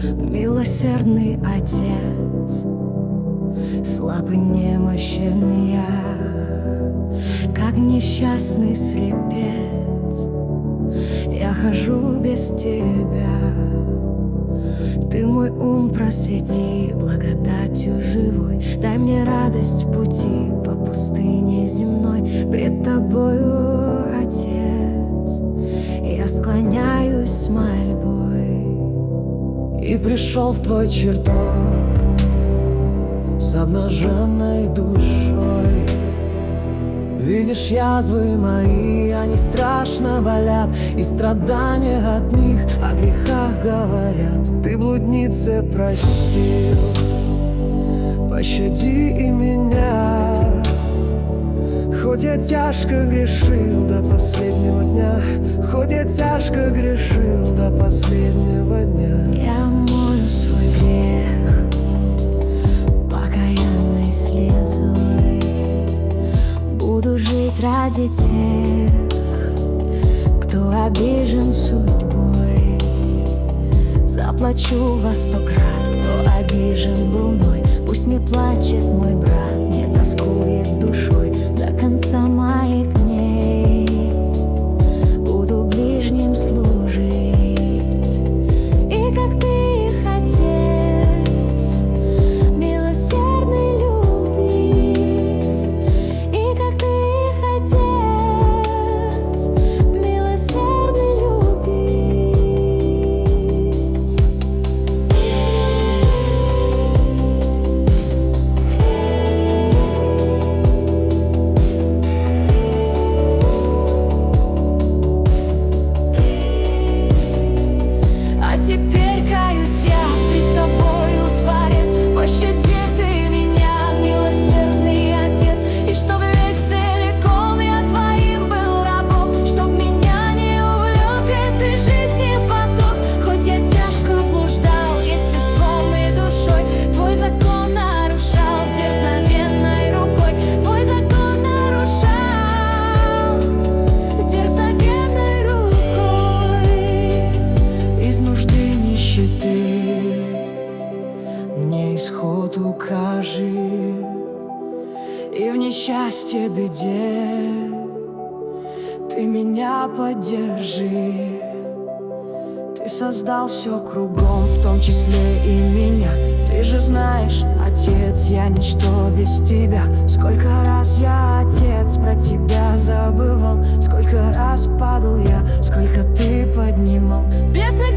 Милосердный Отец, слабый, немощен я, как несчастный слепец. Я хожу без тебя. Ты мой ум просвети благодатью живой. Дай мне радость в пути по пустыне земной. Пред тобою, Отец, я склоняюсь с мольбой. И пришел в твой чертог с обнаженной душой. Видишь язвы мои, они страшно болят, и страдания от них о грехах говорят. Ты блуднице простил, пощади и меня. Хоть я тяжко грешил до последнего дня, хоть я тяжко грешил до последнего дня. Я мою свой грех покаянной слезой. Буду жить ради тех, кто обижен судьбой. Заплачу во 100 крат, кто обижен был мной. Пусть не плачет мой брат, не тоскует душой. До конца моих дней буду ближним служить. И как ты, их Отец, милосердный любить. И как ты, их Отец, милосердный любить. Теперь каюсь я пред тобою, Творец. Пощади ты меня, милосердный Отец. И чтоб весь целиком я твоим был рабом, чтоб меня не увлек этой жизни поток. Хоть я тяжко блуждал естеством и душой, твой закон нарушал дерзновенной рукой. Твой закон нарушал дерзновенной рукой. Из нужды нищеты мне исход укажи, и в несчастье, беде ты меня поддержи. Ты создал все кругом, в том числе и меня. Ты же знаешь, Отец, я ничто без тебя. Сколько раз я, Отец, про тебя забывал, сколько раз падал я, сколько ты поднимал. Бесный